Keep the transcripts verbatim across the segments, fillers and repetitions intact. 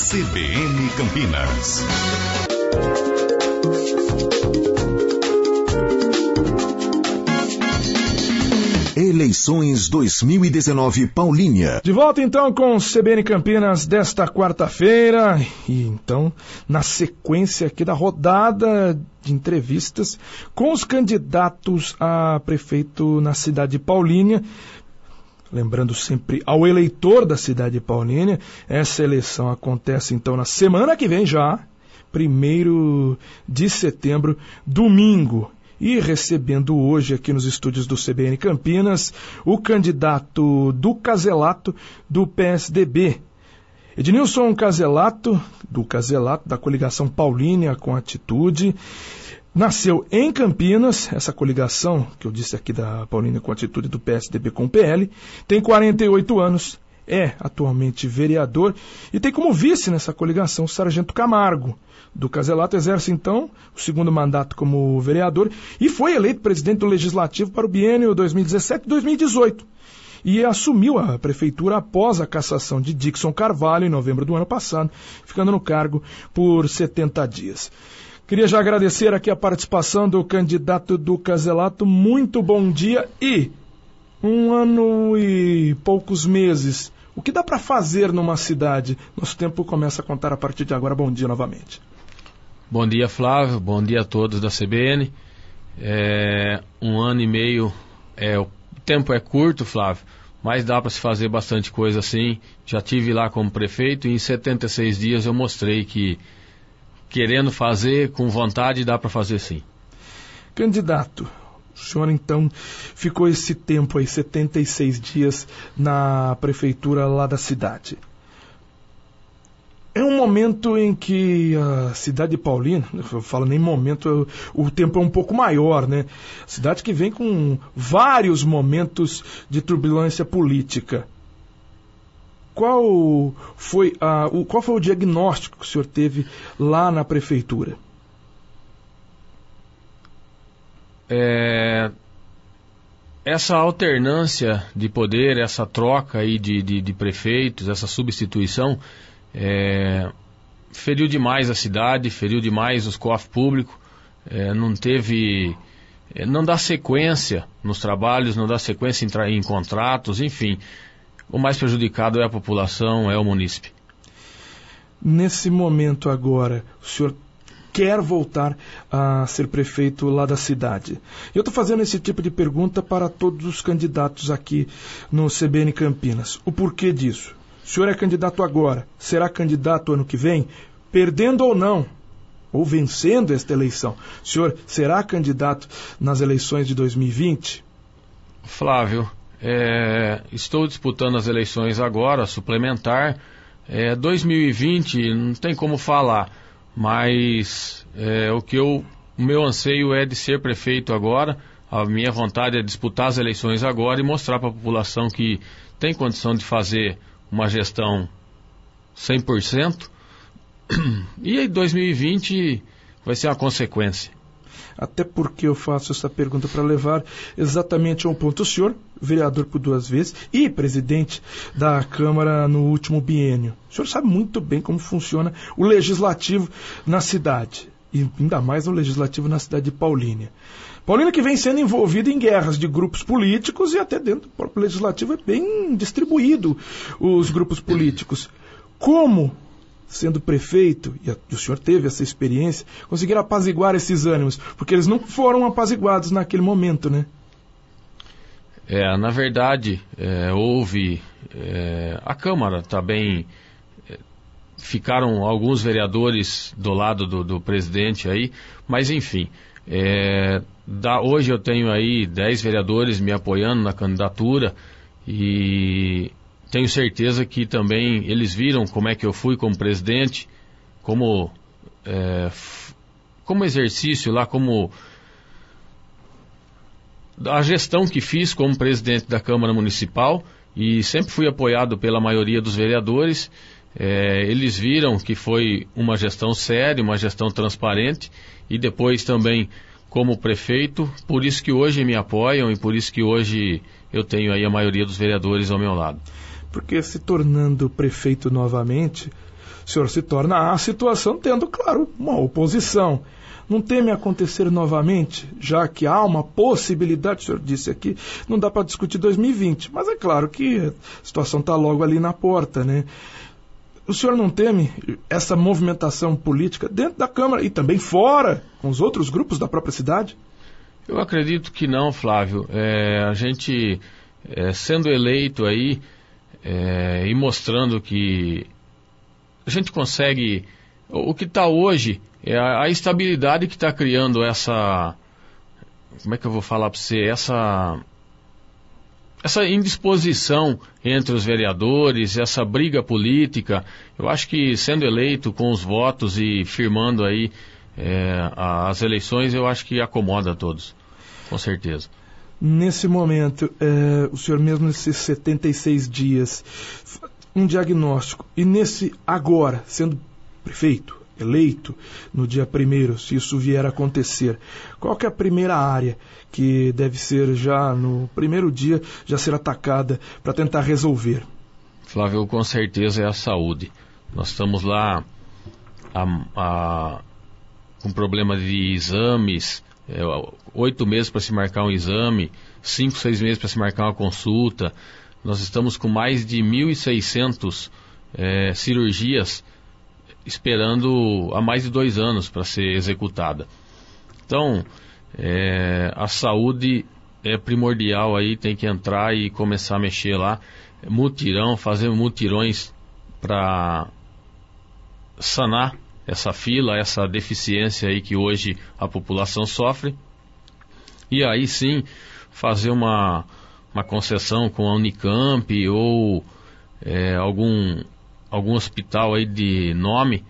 C B N Campinas. Eleições dois mil e dezenove Paulínia. De volta então com o C B N Campinas desta quarta-feira. E então, na sequência aqui da rodada de entrevistas com os candidatos a prefeito na cidade de Paulínia. Lembrando sempre ao eleitor da cidade de Paulínia, essa eleição acontece então na semana que vem já, primeiro de setembro, domingo. E recebendo hoje aqui nos estúdios do C B N Campinas o candidato do Caselato do P S D B. Ednilson Caselato, do Caselato, da coligação Paulínia com Atitude, nasceu em Campinas, essa coligação que eu disse aqui da Paulínia com Atitude do P S D B com o P L, tem quarenta e oito anos, é atualmente vereador e tem como vice nessa coligação o Sargento Camargo. Do Caselato exerce, então, o segundo mandato como vereador e foi eleito presidente do Legislativo para o biênio dois mil e dezessete e dois mil e dezoito. E assumiu a prefeitura após a cassação de Dixon Carvalho em novembro do ano passado, ficando no cargo por setenta dias. Queria já agradecer aqui a participação do candidato do Caselato. Muito bom dia e um ano e poucos meses. O que dá para fazer numa cidade? Nosso tempo começa a contar a partir de agora. Bom dia novamente. Bom dia, Flávio. Bom dia a todos da C B N. É, um ano e meio, é, o tempo é curto, Flávio, mas dá para se fazer bastante coisa assim. Já tive lá como prefeito e em setenta e seis dias eu mostrei que, querendo fazer, com vontade, dá para fazer sim. Candidato, o senhor então ficou esse tempo aí, setenta e seis dias, na prefeitura lá da cidade. É um momento em que a cidade de Paulínia, eu falo nem momento, o tempo é um pouco maior, né? Cidade que vem com vários momentos de turbulência política. Qual foi, a, o, qual foi o diagnóstico que o senhor teve lá na prefeitura? É, essa alternância de poder, essa troca aí de, de, de prefeitos, essa substituição, É, feriu demais a cidade, feriu demais os cofres públicos, é, não teve, é, não dá sequência nos trabalhos, não dá sequência em, tra- em contratos, enfim, o mais prejudicado é a população, é o munícipe. Nesse momento agora, o senhor quer voltar a ser prefeito lá da cidade. Eu estou fazendo esse tipo de pergunta para todos os candidatos aqui no C B N Campinas. O porquê disso? O senhor é candidato agora, será candidato ano que vem? Perdendo ou não, ou vencendo esta eleição, o senhor será candidato nas eleições de dois mil e vinte? Flávio, é, estou disputando as eleições agora, suplementar. É, dois mil e vinte não tem como falar, mas é, o que eu, o meu anseio é de ser prefeito agora. A minha vontade é disputar as eleições agora e mostrar para a população que tem condição de fazer uma gestão cem por cento, e aí dois mil e vinte vai ser uma consequência. Até porque eu faço essa pergunta para levar exatamente a um ponto. O senhor, vereador por duas vezes e presidente da Câmara no último biênio, o senhor sabe muito bem como funciona o legislativo na cidade, e ainda mais o legislativo na cidade de Paulínia. Paulínia que vem sendo envolvida em guerras de grupos políticos e até dentro do próprio legislativo é bem distribuído os grupos políticos. Como, sendo prefeito, e, a, e o senhor teve essa experiência, conseguir apaziguar esses ânimos? Porque eles não foram apaziguados naquele momento, né? É, na verdade, é, houve... É, a Câmara também... É, ficaram alguns vereadores do lado do, do presidente aí, mas enfim... É, da, hoje eu tenho aí dez vereadores me apoiando na candidatura e tenho certeza que também eles viram como é que eu fui como presidente, como, é, f, como exercício lá, como a gestão que fiz como presidente da Câmara Municipal, e sempre fui apoiado pela maioria dos vereadores. É, eles viram que foi uma gestão séria, uma gestão transparente, e depois também como prefeito, por isso que hoje me apoiam e por isso que hoje eu tenho aí a maioria dos vereadores ao meu lado. Porque se tornando prefeito novamente, o senhor se torna a situação tendo, claro, uma oposição. Não teme acontecer novamente, já que há uma possibilidade, o senhor disse aqui, não dá para discutir dois mil e vinte, mas é claro que a situação está logo ali na porta, né? O senhor não teme essa movimentação política dentro da Câmara e também fora, com os outros grupos da própria cidade? Eu acredito que não, Flávio. É, a gente, é, sendo eleito aí, é, e mostrando que a gente consegue... O que está hoje é a, a estabilidade que está criando essa... Como é que eu vou falar para você? Essa... Essa indisposição entre os vereadores, essa briga política, eu acho que sendo eleito com os votos e firmando aí é, as eleições, eu acho que acomoda a todos, com certeza. Nesse momento, é, o senhor mesmo nesses setenta e seis dias, um diagnóstico, e nesse agora, sendo prefeito, eleito no dia primeiro, se isso vier a acontecer, qual que é a primeira área que deve ser já no primeiro dia, já ser atacada para tentar resolver? Flávio, com certeza é a saúde. Nós estamos lá a, a, com problema de exames, é, oito meses para se marcar um exame, cinco, seis meses para se marcar uma consulta. Nós estamos com mais de mil e seiscentas é, cirurgias esperando há mais de dois anos para ser executada. Então, é, a saúde é primordial aí, tem que entrar e começar a mexer lá, mutirão, fazer mutirões para sanar essa fila, essa deficiência aí que hoje a população sofre, e aí sim fazer uma, uma concessão com a Unicamp ou é, algum algum hospital aí de nome.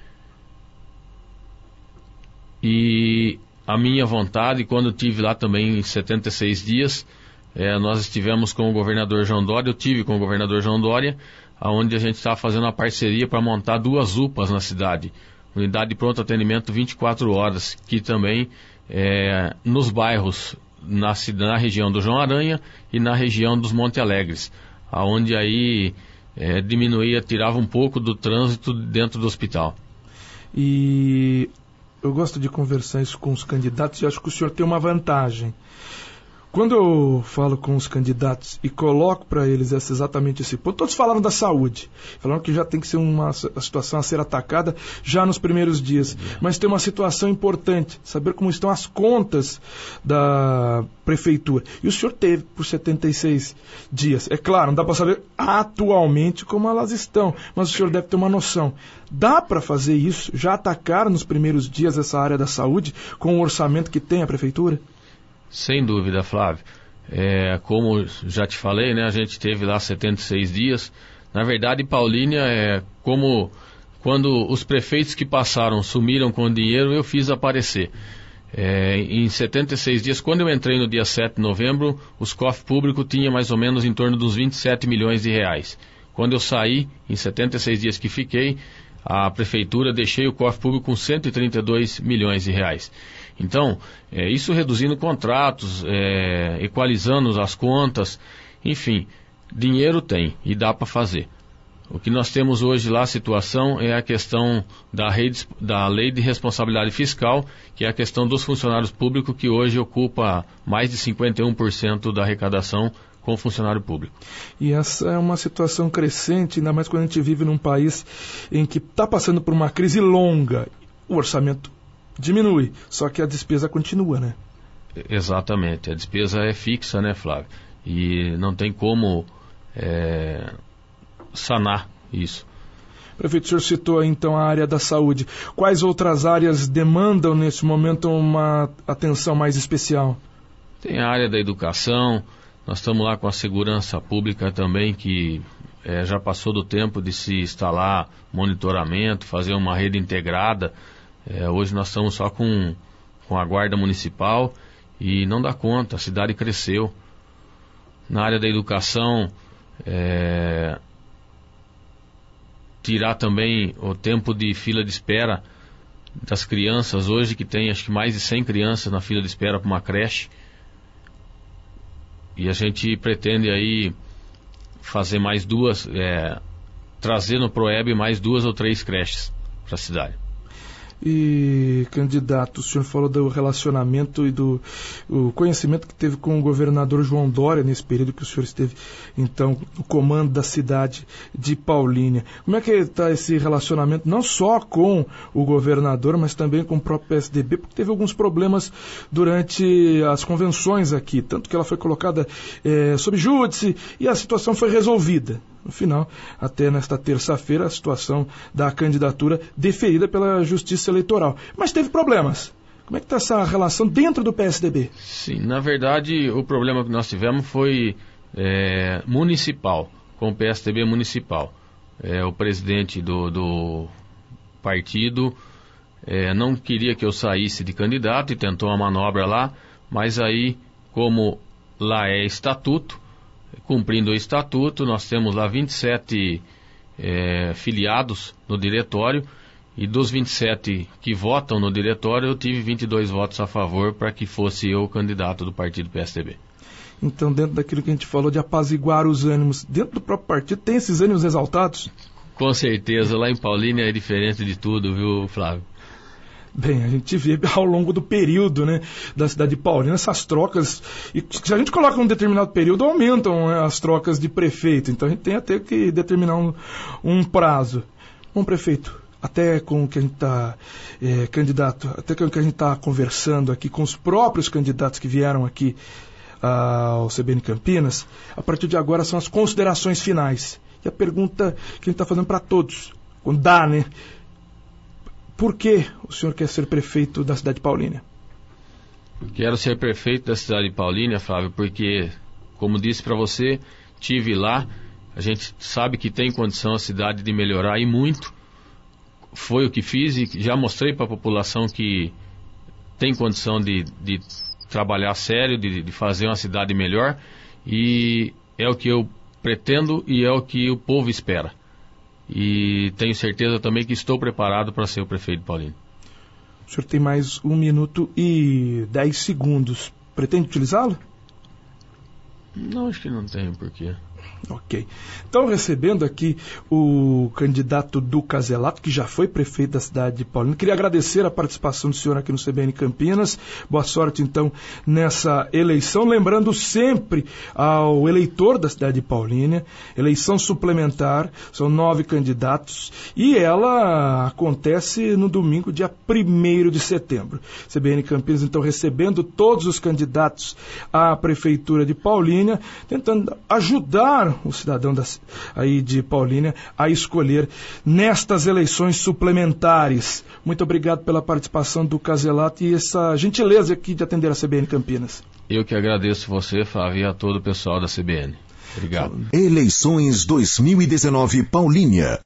E a minha vontade, quando eu estive lá também em setenta e seis dias, é, nós estivemos com o governador João Dória, eu tive com o governador João Dória, onde a gente estava fazendo uma parceria para montar duas U P As na cidade, unidade de pronto atendimento vinte e quatro horas, que também é, nos bairros, na, na região do João Aranha e na região dos Monte Alegres, onde aí É, diminuía, tirava um pouco do trânsito dentro do hospital. E eu gosto de conversar isso com os candidatos e acho que o senhor tem uma vantagem. Quando eu falo com os candidatos e coloco para eles essa, exatamente esse ponto, todos falaram da saúde, falaram que já tem que ser uma situação a ser atacada já nos primeiros dias, mas tem uma situação importante, saber como estão as contas da prefeitura. E o senhor teve por setenta e seis dias. É claro, não dá para saber atualmente como elas estão, mas o senhor deve ter uma noção. Dá para fazer isso, já atacar nos primeiros dias essa área da saúde com o orçamento que tem a prefeitura? Sem dúvida, Flávio. É, como já te falei, né, a gente teve lá setenta e seis dias. Na verdade, Paulínia, é como quando os prefeitos que passaram sumiram com o dinheiro, eu fiz aparecer. É, em setenta e seis dias, quando eu entrei no dia sete de novembro, os cofres públicos tinham mais ou menos em torno dos vinte e sete milhões de reais. Quando eu saí, em setenta e seis dias que fiquei, a prefeitura deixei o cofre público com cento e trinta e dois milhões de reais. Então, é, isso reduzindo contratos, é, equalizando as contas, enfim, dinheiro tem e dá para fazer. O que nós temos hoje lá, a situação, é a questão da, rede, da lei de responsabilidade fiscal, que é a questão dos funcionários públicos, que hoje ocupa mais de cinquenta e um por cento da arrecadação com o funcionário público. E essa é uma situação crescente, ainda mais quando a gente vive num país em que está passando por uma crise longa. O orçamento diminui, só que a despesa continua, né? Exatamente, a despesa é fixa, né, Flávio? E não tem como é, sanar isso. Prefeito, o senhor citou aí, então a área da saúde. Quais outras áreas demandam nesse momento uma atenção mais especial? Tem a área da educação, nós estamos lá com a segurança pública também, que é, já passou do tempo de se instalar monitoramento, fazer uma rede integrada. É, hoje nós estamos só com, com a guarda municipal e não dá conta, a cidade cresceu. Na área da educação, é, tirar também o tempo de fila de espera das crianças, hoje que tem acho que mais de cem crianças na fila de espera para uma creche, e a gente pretende aí fazer mais duas, é, trazer no Proeb mais duas ou três creches para a cidade. E, candidato, o senhor falou do relacionamento e do o conhecimento que teve com o governador João Dória nesse período que o senhor esteve, então, no comando da cidade de Paulínia. Como é que está esse relacionamento, não só com o governador, mas também com o próprio P S D B, porque teve alguns problemas durante as convenções aqui, tanto que ela foi colocada é, sob júdice e a situação foi resolvida. No final, até nesta terça-feira, a situação da candidatura deferida pela Justiça Eleitoral. Mas teve problemas. Como é que está essa relação dentro do P S D B? Sim, na verdade, o problema que nós tivemos foi é, municipal, com o P S D B municipal. É, o presidente do, do partido é, não queria que eu saísse de candidato e tentou uma manobra lá, mas aí, como lá é estatuto, cumprindo o estatuto, nós temos lá vinte e sete é, filiados no diretório, e dos vinte e sete que votam no diretório, eu tive vinte e dois votos a favor para que fosse eu o candidato do partido P S D B. Então, dentro daquilo que a gente falou de apaziguar os ânimos, dentro do próprio partido, tem esses ânimos exaltados? Com certeza, lá em Paulínia é diferente de tudo, viu, Flávio? Bem, a gente vê ao longo do período, né, da cidade de Paulínia essas trocas, e se a gente coloca um determinado período, aumentam, né, as trocas de prefeito, então a gente tem até que determinar um, um prazo. Bom, prefeito, até com o que a gente está, é, candidato, até com o que a gente está conversando aqui com os próprios candidatos que vieram aqui ah, ao C B N Campinas, a partir de agora são as considerações finais. E a pergunta que a gente está fazendo para todos, quando dá, né? Por que o senhor quer ser prefeito da cidade de Paulínia? Quero ser prefeito da cidade de Paulínia, Flávio, porque, como disse para você, tive lá, a gente sabe que tem condição a cidade de melhorar e muito. Foi o que fiz e já mostrei para a população que tem condição de, de trabalhar sério, de, de fazer uma cidade melhor, e é o que eu pretendo e é o que o povo espera. E tenho certeza também que estou preparado para ser o prefeito de Paulínia. O senhor tem mais um minuto e dez segundos. Pretende utilizá-lo? Não, acho que não tenho porquê. Ok. Então, recebendo aqui o candidato Du Caselato, que já foi prefeito da cidade de Paulínia. Queria agradecer a participação do senhor aqui no C B N Campinas. Boa sorte, então, nessa eleição. Lembrando sempre ao eleitor da cidade de Paulínia, eleição suplementar, são nove candidatos, e ela acontece no domingo, dia primeiro de setembro. C B N Campinas, então, recebendo todos os candidatos à prefeitura de Paulínia, tentando ajudar o cidadão da, aí de Paulínia a escolher nestas eleições suplementares. Muito obrigado pela participação do Caselato e essa gentileza aqui de atender a C B N Campinas. Eu que agradeço você, Flávio, e a todo o pessoal da C B N. Obrigado. Eleições dois mil e dezenove Paulínia.